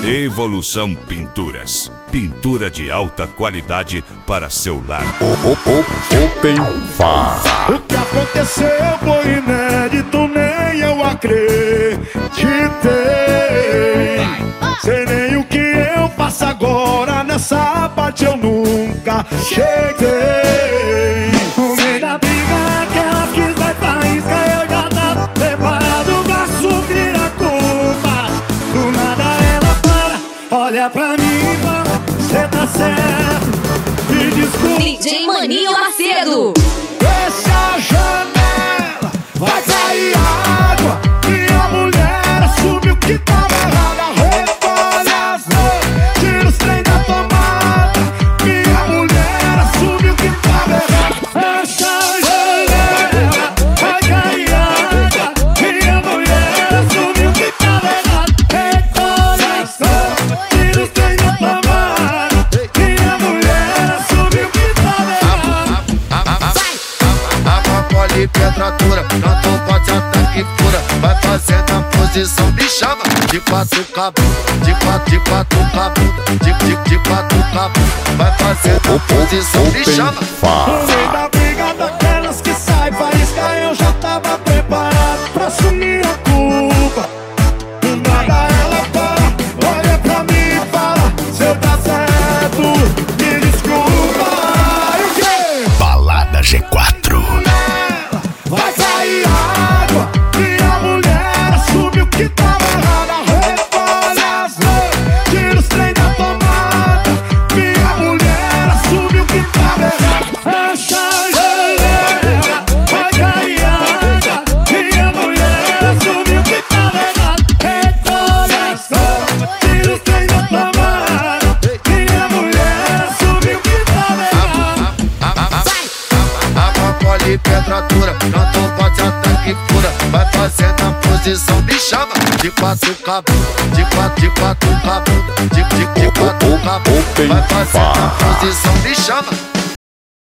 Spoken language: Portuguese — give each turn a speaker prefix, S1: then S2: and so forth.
S1: Evolução Pinturas. Pintura de alta qualidade para seu lar.
S2: Open Far.
S3: O que aconteceu foi inédito, nem eu acreditei. Sei nem o que eu faço agora, nessa parte eu nunca cheguei. No meio da briga, aquela que vai faísca, eu já tava preparado pra assumir a culpa. Do nada ela para, olha pra mim e fala: cê tá certo, me desculpa.
S4: DJ Maninho Macedo.
S3: Fecha a janela, vai cair água. Minha mulher assume o que tava errado. Recolhe as mãos, tira os trem da tomada. Minha mulher assume o que tava errado. Fecha a janela, vai cair água. Minha mulher assume o que tava errado. Recolhe as mãos, tira os trem da tomada. Minha mulher assume o que tava errado.
S5: Petratura, não pode ataque fura. Vai fazendo a posição, me chama de quatro cabos, de quatro cabos, de quatro cabos. Vai fazendo a posição, me chama.
S3: No meio da briga daquelas que sai faísca, eu já tava preparado pra assumir a culpa. Do nada ela para, olha pra mim e fala: cê tá certo, me desculpa. E o quê?
S2: Balada G4.
S3: Vai cair água, minha mulher assume o que tava errado. Recolhe as mãos, tira os trem da tomada. Minha mulher assume o que tava errado. Fecha a janela, vai cair água. Minha mulher assume o que tava errado. Recolhe as mãos, tira os trem da tomada. Minha mulher assume o que tava errado.
S5: Petratura, não pode ataque fura. Vai fazendo a posição, me chama de quatro cabos, de quatro cabos, de quatro cabos. Vai fazendo a posição, me chama.